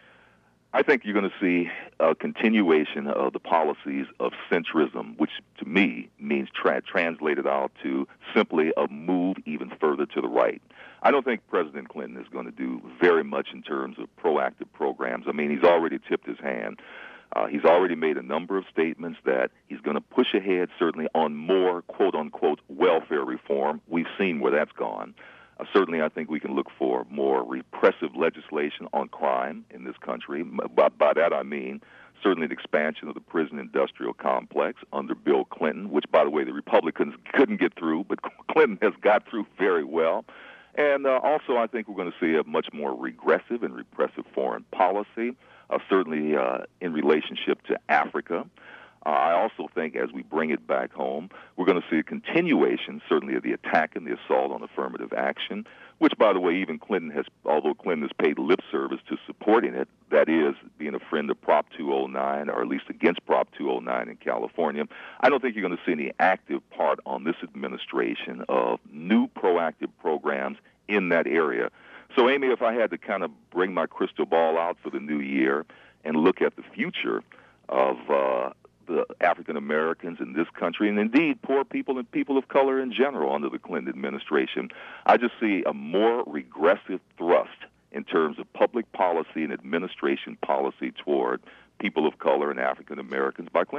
I think you're going to see a continuation of the policies of centrism, which to me means tra- translated out to simply a move even further to the right. I don't think President Clinton is going to do very much in terms of proactive programs. I mean, he's already tipped his hand. Uh, he's already made a number of statements that he's going to push ahead, certainly, on more, quote-unquote, welfare reform. We've seen where that's gone. Uh, certainly, I think we can look for more repressive legislation on crime in this country. By, by that, I mean certainly the expansion of the prison industrial complex under Bill Clinton, which, by the way, the Republicans couldn't get through, but Clinton has got through very well. And uh, also, I think we're going to see a much more regressive and repressive foreign policy. Uh, certainly uh, in relationship to Africa. Uh, I also think as we bring it back home, we're going to see a continuation, certainly, of the attack and the assault on affirmative action, which, by the way, even Clinton has, although Clinton has paid lip service to supporting it, that is, being a friend of Prop two oh nine, or at least against Prop two oh nine in California, I don't think you're going to see any active part on this administration of new proactive programs in that area. So, Amy, if I had to kind of bring my crystal ball out for the new year and look at the future of uh, the African Americans in this country, and indeed poor people and people of color in general under the Clinton administration, I just see a more regressive thrust in terms of public policy and administration policy toward people of color and African Americans by Clinton.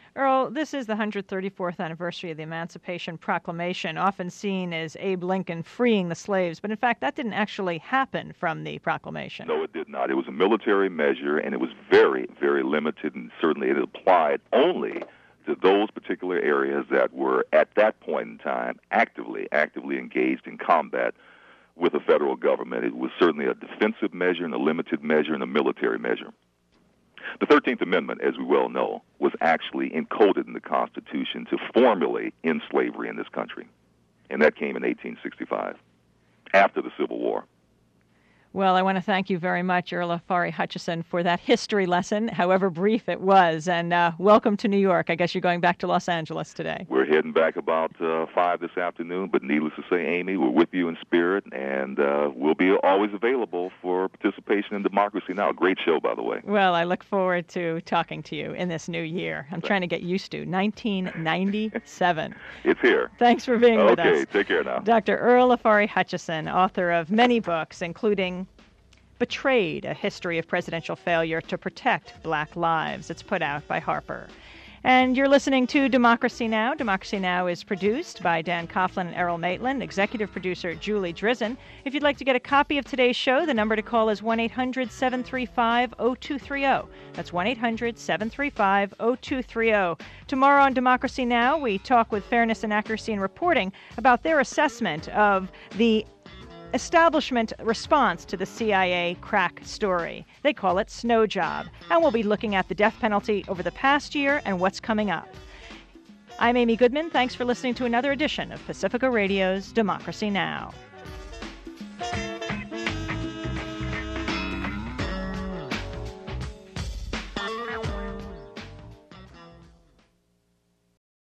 Earl, this is the one hundred thirty-fourth anniversary of the Emancipation Proclamation, often seen as Abe Lincoln freeing the slaves. But in fact, that didn't actually happen from the proclamation. No, it did not. It was a military measure, and it was very, very limited, and certainly it applied only to those particular areas that were, at that point in time, actively, actively engaged in combat with the federal government. It was certainly a defensive measure and a limited measure and a military measure. The thirteenth Amendment, as we well know, was actually encoded in the Constitution to formally end slavery in this country. And that came in eighteen sixty-five, after the Civil War. Well, I want to thank you very much, Earl Afari Hutchison, for that history lesson, however brief it was. And uh, welcome to New York. I guess you're going back to Los Angeles today. We're heading back about uh, five this afternoon, but needless to say, Amy, we're with you in spirit, and uh, we'll be always available for participation in Democracy Now! Great show, by the way. Well, I look forward to talking to you in this new year. I'm trying to get used to nineteen ninety-seven. It's here. Thanks for being okay, with us. Okay, take care now. Doctor Earl Afari Hutchison, author of many books, including Betrayed, A History of Presidential Failure to Protect Black Lives. It's put out by Harper. And you're listening to Democracy Now! Democracy Now! Is produced by Dan Coughlin and Errol Maitland, executive producer Julie Drizzen. If you'd like to get a copy of today's show, the number to call is one eight hundred seven three five oh two three oh. That's one eight hundred seven three five oh two three oh. Tomorrow on Democracy Now!, we talk with Fairness and Accuracy in Reporting about their assessment of the establishment response to the C I A crack story. They call it Snow Job. And we'll be looking at the death penalty over the past year and what's coming up. I'm Amy Goodman. Thanks for listening to another edition of Pacifica Radio's Democracy Now!